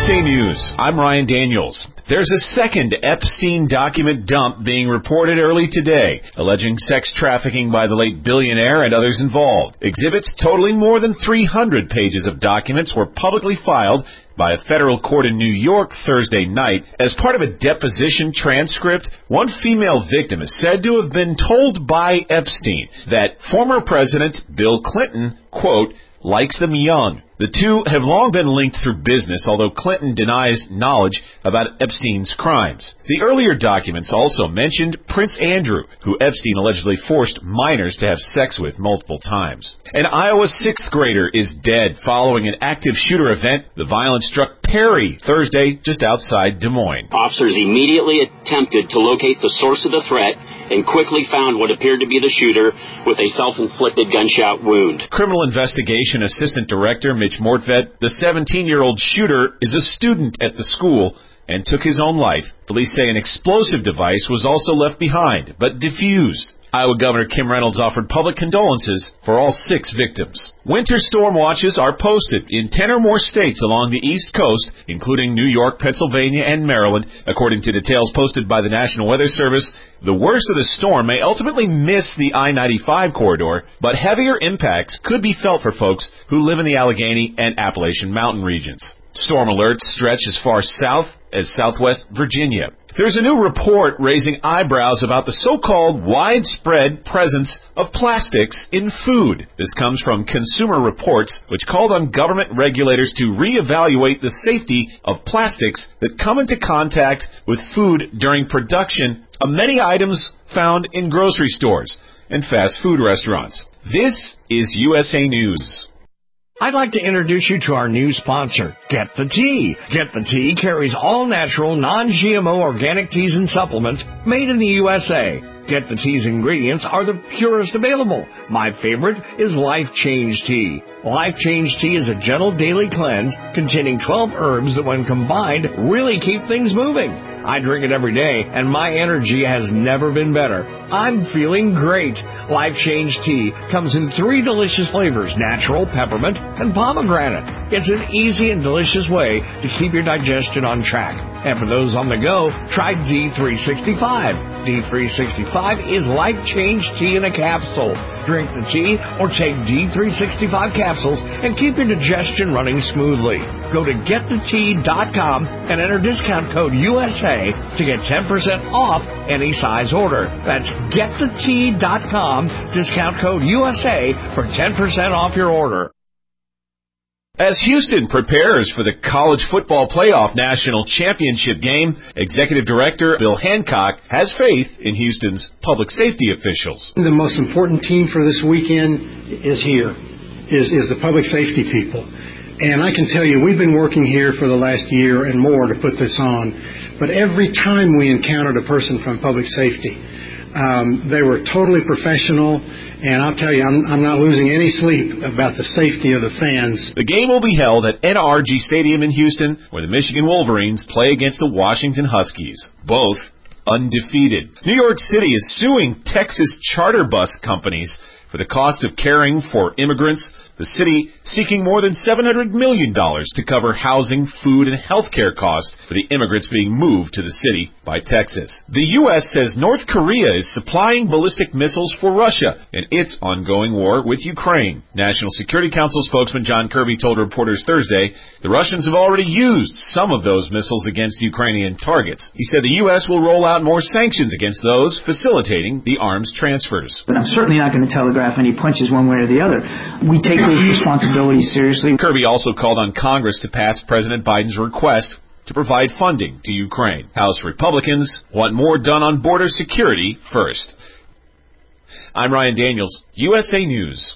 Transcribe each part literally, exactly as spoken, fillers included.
S A News, I'm Ryan Daniels. There's a second Epstein document dump being reported early today, alleging sex trafficking by the late billionaire and others involved. Exhibits totaling more than three hundred pages of documents were publicly filed by a federal court in New York Thursday night. As part of a deposition transcript, one female victim is said to have been told by Epstein that former President Bill Clinton, quote, likes them young. The two have long been linked through business, although Clinton denies knowledge about Epstein's crimes. The earlier documents also mentioned Prince Andrew, who Epstein allegedly forced minors to have sex with multiple times. An Iowa sixth grader is dead following an active shooter event. The violence struck Perry Thursday just outside Des Moines. Officers immediately attempted to locate the source of the threat and quickly found what appeared to be the shooter with a self-inflicted gunshot wound. Criminal Investigation Assistant Director Mitch Mortvedt, the seventeen-year-old shooter is a student at the school and took his own life. Police say an explosive device was also left behind, but defused. Iowa Governor Kim Reynolds offered public condolences for all six victims. Winter storm watches are posted in ten or more states along the East Coast, including New York, Pennsylvania, and Maryland. According to details posted by the National Weather Service, the worst of the storm may ultimately miss the I ninety-five corridor, but heavier impacts could be felt for folks who live in the Allegheny and Appalachian Mountain regions. Storm alerts stretch as far south as southwest Virginia. There's a new report raising eyebrows about the so-called widespread presence of plastics in food. This comes from Consumer Reports, which called on government regulators to reevaluate the safety of plastics that come into contact with food during production of many items found in grocery stores and fast food restaurants. This is U S A News. I'd like to introduce you to our new sponsor, Get the Tea. Get the Tea carries all natural, non-G M O organic teas and supplements made in the U S A. Get the Tea's ingredients are the purest available. My favorite is Life Change Tea. Life Change Tea is a gentle daily cleanse containing twelve herbs that when combined really keep things moving. I drink it every day, and my energy has never been better. I'm feeling great. Life Change Tea comes in three delicious flavors, natural, peppermint, and pomegranate. It's an easy and delicious way to keep your digestion on track. And for those on the go, try D three sixty-five. D three sixty-five is Life Change Tea in a capsule. Drink the tea or take D three sixty-five capsules and keep your digestion running smoothly. Go to get the tea dot com and enter discount code U S A to get ten percent off any size order. That's get the tea dot com, discount code U S A for ten percent off your order. As Houston prepares for the college football playoff national championship game, Executive Director Bill Hancock has faith in Houston's public safety officials. The most important team for this weekend is here, is, is the public safety people. And I can tell you, we've been working here for the last year and more to put this on. But every time we encountered a person from public safety, um, they were totally professional. And I'll tell you, I'm, I'm not losing any sleep about the safety of the fans. The game will be held at N R G Stadium in Houston, where the Michigan Wolverines play against the Washington Huskies, both undefeated. New York City is suing Texas charter bus companies for the cost of caring for immigrants. The city seeking more than seven hundred million dollars to cover housing, food, and health care costs for the immigrants being moved to the city by Texas. The U S says North Korea is supplying ballistic missiles for Russia in its ongoing war with Ukraine. National Security Council spokesman John Kirby told reporters Thursday the Russians have already used some of those missiles against Ukrainian targets. He said the U S will roll out more sanctions against those facilitating the arms transfers. But I'm certainly not going to telegraph any punches one way or the other. We take those responsibilities seriously. Kirby also called on Congress to pass President Biden's request to provide funding to Ukraine. House Republicans want more done on border security first. I'm Ryan Daniels, U S A News.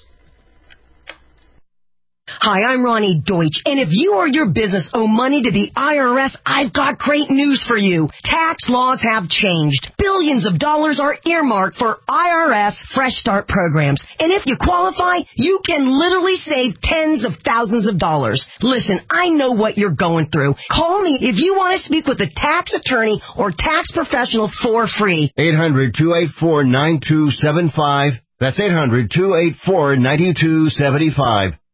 Hi, I'm Ronnie Deutsch, and if you or your business owe money to the I R S, I've got great news for you. Tax laws have changed. Billions of dollars are earmarked for I R S Fresh Start programs, and if you qualify, you can literally save tens of thousands of dollars. Listen, I know what you're going through. Call me if you want to speak with a tax attorney or tax professional for free. eight hundred, two eight four, nine two seven five. That's eight hundred, two eight four, nine two seven five.